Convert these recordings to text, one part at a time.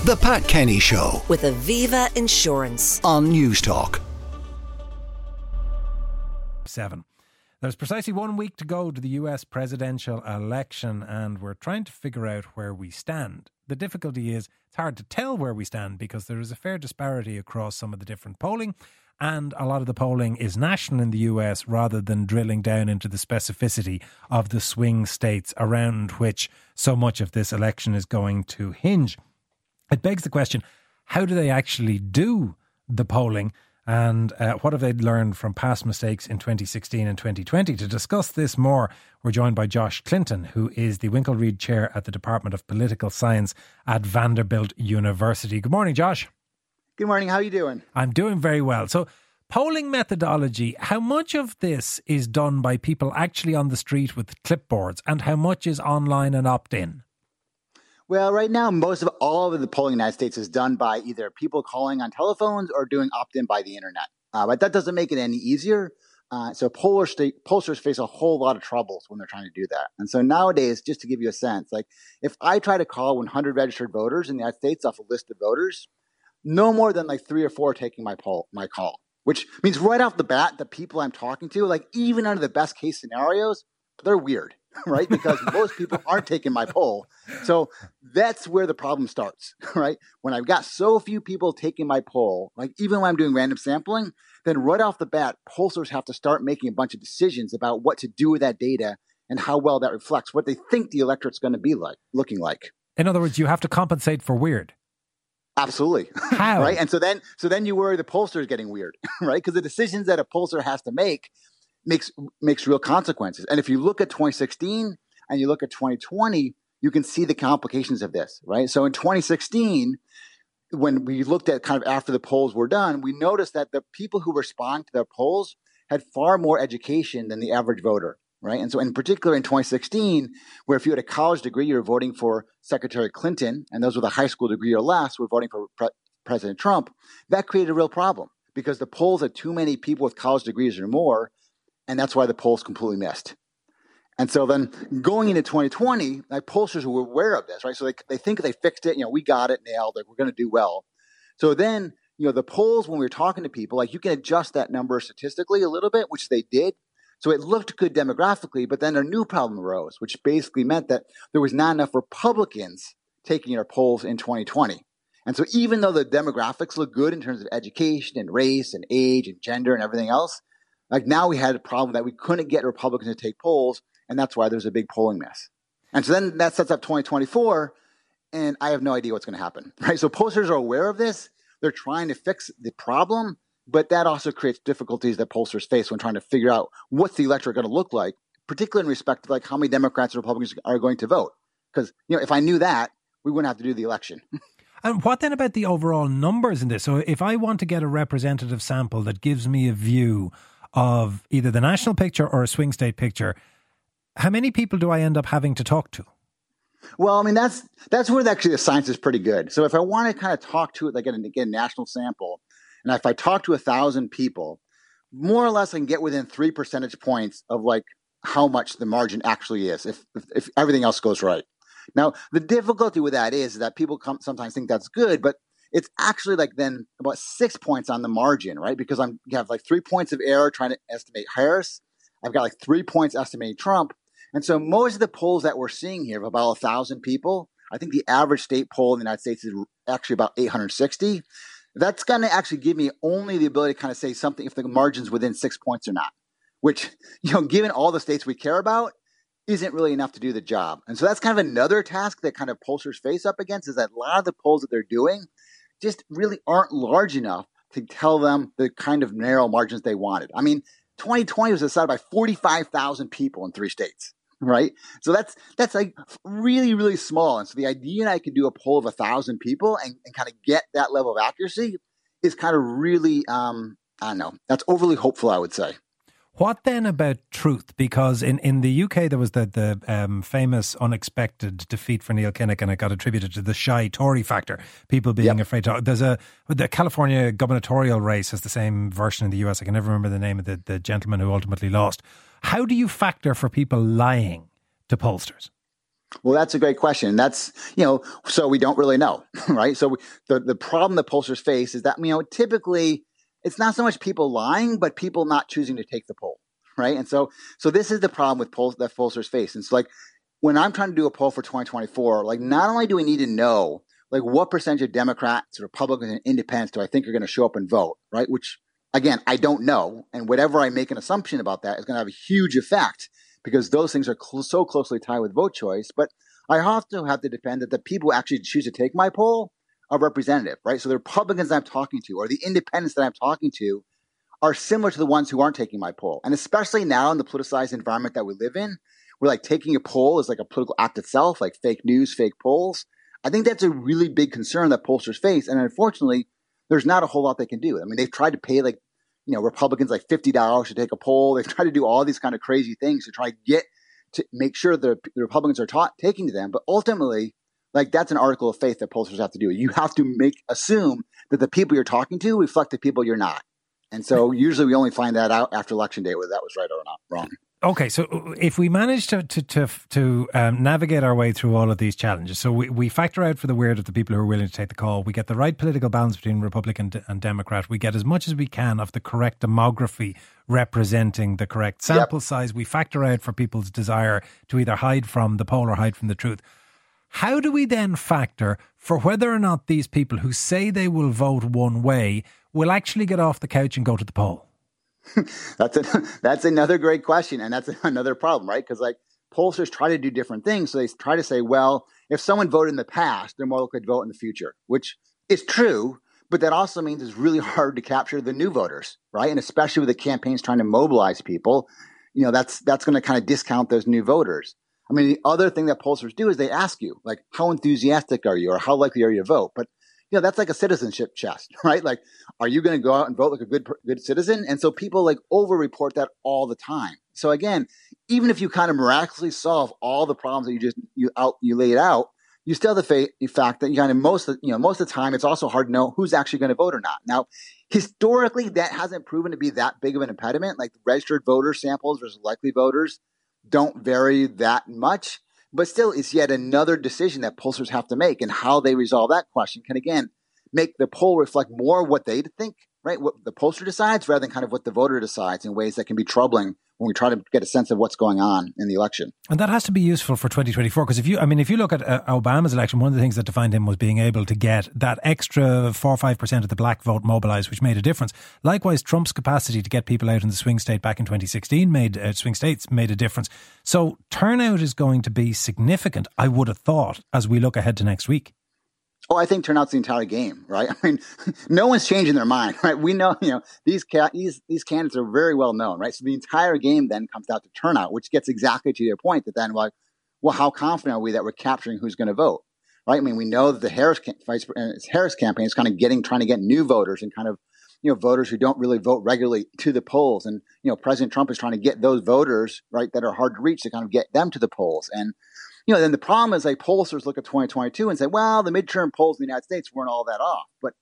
The Pat Kenny Show with Aviva Insurance on News Talk. 7. There's precisely 1 week to go to the US presidential election, and we're trying to figure out where we stand. The difficulty is it's hard to tell where we stand because there is a fair disparity across some of the different polling, and a lot of the polling is national in the US rather than drilling down into the specificity of the swing states around which so much of this election is going to hinge. It begs the question, how do they actually do the polling? And what have they learned from past mistakes in 2016 and 2020? To discuss this more, we're joined by Josh Clinton, who is the Winkelried Chair at the Department of Political Science at Vanderbilt University. Good morning, Josh. Good morning. How are you doing? I'm doing very well. So, polling methodology, how much of this is done by people actually on the street with clipboards and how much is online and opt-in? Well, right now, all of the polling in the United States is done by either people calling on telephones or doing opt-in by the internet. But that doesn't make it any easier. So pollsters face a whole lot of troubles when they're trying to do that. And so nowadays, just to give you a sense, like if I try to call 100 registered voters in the United States off a list of voters, no more than like 3 or 4 are taking my call, which means right off the bat, the people I'm talking to, like even under the best case scenarios, they're weird. Right? Because most people aren't taking my poll. So that's where the problem starts, right? When I've got so few people taking my poll, like even when I'm doing random sampling, then right off the bat, pollsters have to start making a bunch of decisions about what to do with that data and how well that reflects what they think the electorate's going to be looking like. In other words, you have to compensate for weird. Absolutely. How? Right? And so then you worry the pollster is getting weird, right? Because the decisions that a pollster has to make makes real consequences. And if you look at 2016 and you look at 2020, you can see the complications of this, right? So in 2016, when we looked at kind of after the polls were done, we noticed that the people who respond to their polls had far more education than the average voter, right? And so in particular in 2016, where if you had a college degree, you were voting for Secretary Clinton, and those with a high school degree or less were voting for President Trump, that created a real problem because the polls had too many people with college degrees or more. And that's why the polls completely missed. And so then going into 2020, like pollsters were aware of this, right? So they think they fixed it. We got it nailed. Like we're going to do well. So then, the polls, when we were talking to people, like you can adjust that number statistically a little bit, which they did. So it looked good demographically, but then a new problem arose, which basically meant that there was not enough Republicans taking our polls in 2020. And so even though the demographics look good in terms of education and race and age and gender and everything else, like now we had a problem that we couldn't get Republicans to take polls, and that's why there's a big polling mess. And so then that sets up 2024, and I have no idea what's going to happen, right? So pollsters are aware of this. They're trying to fix the problem, but that also creates difficulties that pollsters face when trying to figure out what's the electorate going to look like, particularly in respect to like how many Democrats and Republicans are going to vote. Because, if I knew that, we wouldn't have to do the election. And what then about the overall numbers in this? So if I want to get a representative sample that gives me a view of either the national picture or a swing state picture, how many people do I end up having to talk to? Well, I mean, that's where actually the science is pretty good. So if I want to kind of talk to it, like get a national sample, and if I talk to 1,000 people, more or less I can get within 3 percentage points of like how much the margin actually is if everything else goes right. Now, the difficulty with that is that people sometimes think that's good, but it's actually like then about 6 points on the margin, right? Because you have like 3 points of error trying to estimate Harris. I've got like 3 points estimating Trump. And so most of the polls that we're seeing here of about 1,000 people, I think the average state poll in the United States is actually about 860. That's going to actually give me only the ability to kind of say something if the margin's within 6 points or not, which, given all the states we care about, isn't really enough to do the job. And so that's kind of another task that kind of pollsters face up against is that a lot of the polls that they're doing just really aren't large enough to tell them the kind of narrow margins they wanted. I mean, 2020 was decided by 45,000 people in 3 states, right? So that's like really, really small. And so the idea that I could do a poll of 1,000 people and kind of get that level of accuracy is kind of really, I don't know, that's overly hopeful, I would say. What then about truth? Because in the UK there was the famous unexpected defeat for Neil Kinnock, and it got attributed to the shy Tory factor. People being afraid to. There's the California gubernatorial race has the same version in the US. I can never remember the name of the gentleman who ultimately lost. How do you factor for people lying to pollsters? Well, that's a great question. That's, so we don't really know, right? So the problem that pollsters face is that, typically it's not so much people lying, but people not choosing to take the poll, right? And so this is the problem with polls that pollsters face. And so like when I'm trying to do a poll for 2024, like not only do we need to know like what percentage of Democrats, Republicans, and independents do I think are going to show up and vote, right? Which again, I don't know. And whatever I make an assumption about that is going to have a huge effect because those things are so closely tied with vote choice. But I also have to depend that the people who actually choose to take my poll are representative, right? So the Republicans I'm talking to or the independents that I'm talking to are similar to the ones who aren't taking my poll. And especially now in the politicized environment that we live in, where like taking a poll is like a political act itself, like fake news, fake polls. I think that's a really big concern that pollsters face. And unfortunately, there's not a whole lot they can do. I mean, they've tried to pay Republicans like $50 to take a poll. They've tried to do all these kind of crazy things to try to make sure the Republicans are taking to them. But ultimately, like that's an article of faith that pollsters have to do. You have to assume that the people you're talking to reflect the people you're not. And so usually we only find that out after election day, whether that was right or not wrong. Okay, so if we manage to navigate our way through all of these challenges, so we factor out for the weird of the people who are willing to take the call, we get the right political balance between Republican and Democrat, we get as much as we can of the correct demography representing the correct sample size, we factor out for people's desire to either hide from the poll or hide from the truth. How do we then factor for whether or not these people who say they will vote one way will actually get off the couch and go to the poll? That's another great question. And that's another problem, right? Because like pollsters try to do different things. So they try to say, well, if someone voted in the past, they're more likely to vote in the future, which is true. But that also means it's really hard to capture the new voters, right? And especially with the campaigns trying to mobilize people, that's going to kind of discount those new voters. I mean, the other thing that pollsters do is they ask you, like, how enthusiastic are you or how likely are you to vote? But that's like a citizenship test, right? Like, are you going to go out and vote like a good citizen? And so people like over-report that all the time. So again, even if you kind of miraculously solve all the problems that you laid out, you still have the fact that you kind of most of the time it's also hard to know who's actually going to vote or not. Now, historically, that hasn't proven to be that big of an impediment. Like registered voter samples versus likely voters don't vary that much. But still, it's yet another decision that pollsters have to make, and how they resolve that question can, again, make the poll reflect more what they think, right? What the pollster decides rather than kind of what the voter decides in ways that can be troubling when we try to get a sense of what's going on in the election. And that has to be useful for 2024, because if you look at Obama's election, one of the things that defined him was being able to get that extra 4 or 5% of the black vote mobilised, which made a difference. Likewise, Trump's capacity to get people out in the swing state back in 2016 swing states made a difference. So turnout is going to be significant, I would have thought, as we look ahead to next week. Oh, I think turnout's the entire game, right? I mean, no one's changing their mind, right? We know, these candidates are very well known, right? So the entire game then comes down to turnout, which gets exactly to your point that then, like, well, how confident are we that we're capturing who's going to vote, right? I mean, we know that the Harris campaign is kind of trying to get new voters and kind of, voters who don't really vote regularly to the polls. And, President Trump is trying to get those voters, right, that are hard to reach to kind of get them to the polls. And, then the problem is like pollsters look at 2022 and say, well, the midterm polls in the United States weren't all that off. But,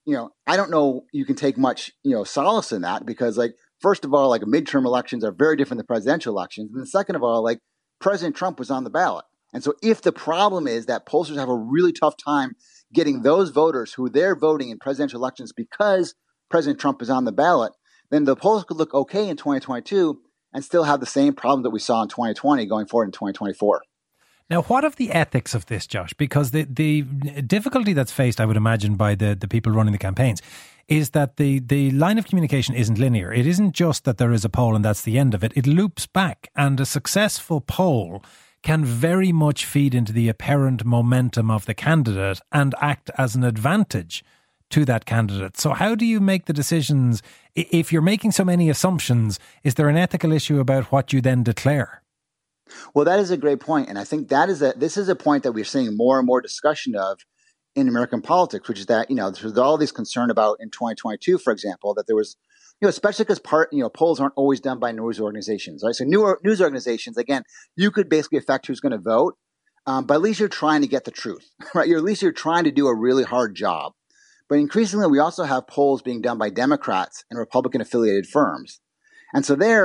I don't know you can take much, solace in that because like, first of all, like midterm elections are very different than presidential elections. And then second of all, like President Trump was on the ballot. And so if the problem is that pollsters have a really tough time getting those voters who they're voting in presidential elections because President Trump is on the ballot, then the polls could look okay in 2022 and still have the same problem that we saw in 2020 going forward in 2024. Now, what of the ethics of this, Josh? Because the difficulty that's faced, I would imagine, by the people running the campaigns is that the line of communication isn't linear. It isn't just that there is a poll and that's the end of it. It loops back, and a successful poll can very much feed into the apparent momentum of the candidate and act as an advantage to that candidate. So how do you make the decisions? If you're making so many assumptions, is there an ethical issue about what you then declare? Well, that is a great point. And I think this is a point that we're seeing more and more discussion of in American politics, which is that, there's all this concern about in 2022, for example, that there was, especially because polls aren't always done by news organizations, right? So news organizations, again, you could basically affect who's going to vote, but at least you're trying to get the truth, right? At least you're trying to do a really hard job. But increasingly, we also have polls being done by Democrats and Republican affiliated firms. And so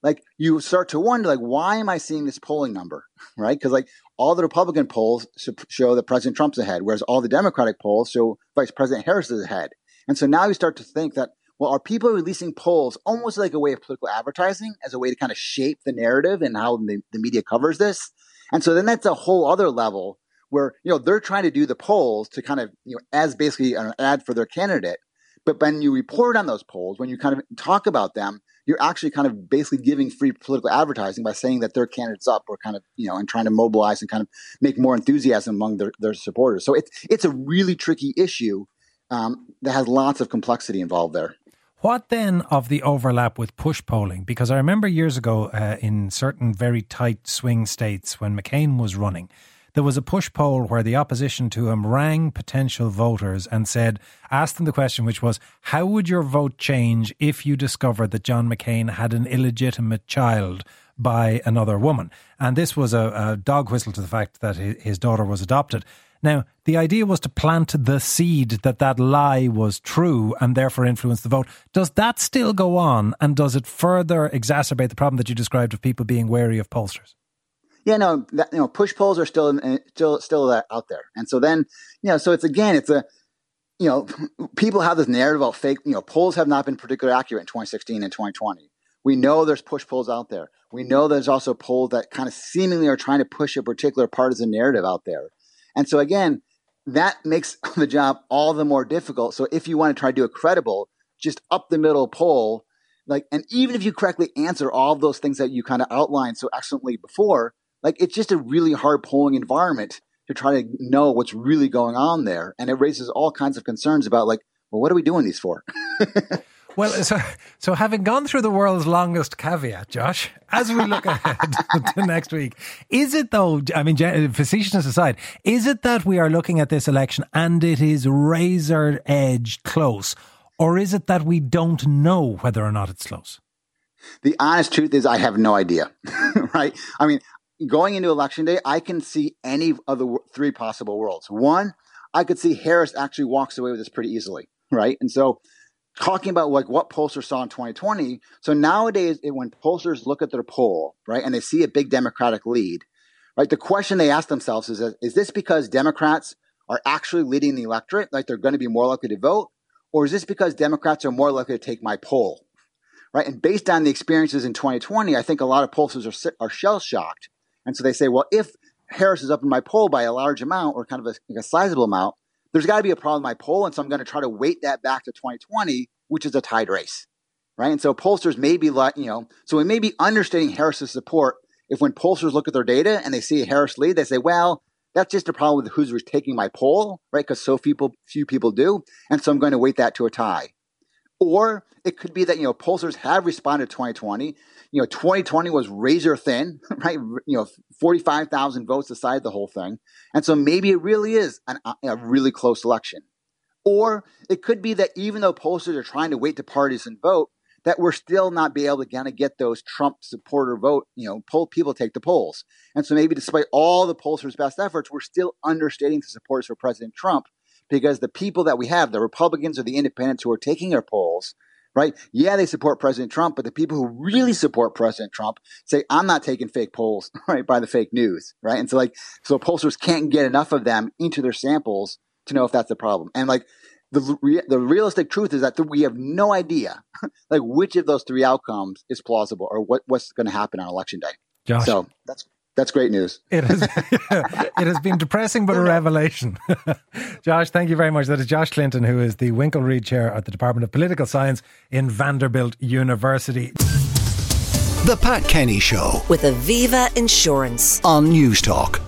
like you start to wonder, like, why am I seeing this polling number, right? Because like all the Republican polls show that President Trump's ahead, whereas all the Democratic polls show Vice President Harris is ahead. And so now you start to think that, well, are people releasing polls almost like a way of political advertising, as a way to kind of shape the narrative and how the media covers this? And so then that's a whole other level where, they're trying to do the polls to kind of, as basically an ad for their candidate. But when you report on those polls, when you kind of talk about them, you're actually kind of basically giving free political advertising by saying that their candidate's up, or kind of, and trying to mobilize and kind of make more enthusiasm among their supporters. So it's a really tricky issue that has lots of complexity involved there. What then of the overlap with push polling? Because I remember years ago in certain very tight swing states when McCain was running, there was a push poll where the opposition to him rang potential voters and asked them the question, which was, how would your vote change if you discovered that John McCain had an illegitimate child by another woman? And this was a dog whistle to the fact that his daughter was adopted. Now, the idea was to plant the seed that lie was true and therefore influence the vote. Does that still go on? And does it further exacerbate the problem that you described of people being wary of pollsters? Yeah, no, push polls are still out there. And so then, so people have this narrative about fake, polls have not been particularly accurate in 2016 and 2020. We know there's push polls out there. We know there's also polls that kind of seemingly are trying to push a particular partisan narrative out there. And so again, that makes the job all the more difficult. So if you want to try to do a credible, just up the middle poll, and even if you correctly answer all of those things that you kind of outlined so excellently before, it's just a really hard polling environment to try to know what's really going on there. And it raises all kinds of concerns about well, what are we doing these for? Well, so having gone through the world's longest caveat, Josh, as we look ahead to next week, is it though, I mean, facetiousness aside, is it that we are looking at this election and it is razor edge close, or is it that we don't know whether or not it's close? The honest truth is I have no idea, right? I mean, going into Election Day, I can see any of the three possible worlds. One, I could see Harris actually walks away with this pretty easily, right? And so talking about what pollsters saw in 2020. So nowadays, when pollsters look at their poll, right, and they see a big Democratic lead, right, the question they ask themselves is this because Democrats are actually leading the electorate, they're going to be more likely to vote, or is this because Democrats are more likely to take my poll, right? And based on the experiences in 2020, I think a lot of pollsters are shell-shocked. And so they say, well, if Harris is up in my poll by a large amount, or kind of a sizable amount, there's got to be a problem in my poll. And so I'm going to try to weight that back to 2020, which is a tied race, right? And so pollsters may be so we may be understating Harris's support if when pollsters look at their data and they see a Harris lead, they say, well, that's just a problem with who's taking my poll, right? Because so few people do. And so I'm going to weight that to a tie. Or it could be that, pollsters have responded to 2020. 2020 was razor thin, right? 45,000 votes decided the whole thing. And so maybe it really is a really close election. Or it could be that even though pollsters are trying to weight the partisan vote, that we're still not be able to kind of get those Trump supporter vote, people take the polls. And so maybe despite all the pollsters' best efforts, we're still understating the supporters for President Trump, because the people that we have, the Republicans or the independents who are taking their polls, right? Yeah, they support President Trump, but the people who really support President Trump say, I'm not taking fake polls, right, by the fake news, right? And so so pollsters can't get enough of them into their samples to know if that's the problem. And the realistic truth is that we have no idea which of those three outcomes is plausible, or what's going to happen on Election Day. Josh. So that's great news. It has been depressing, but a revelation. Josh, thank you very much. That is Josh Clinton, who is the Winkle Reid Chair at the Department of Political Science in Vanderbilt University. The Pat Kenny Show with Aviva Insurance on News Talk.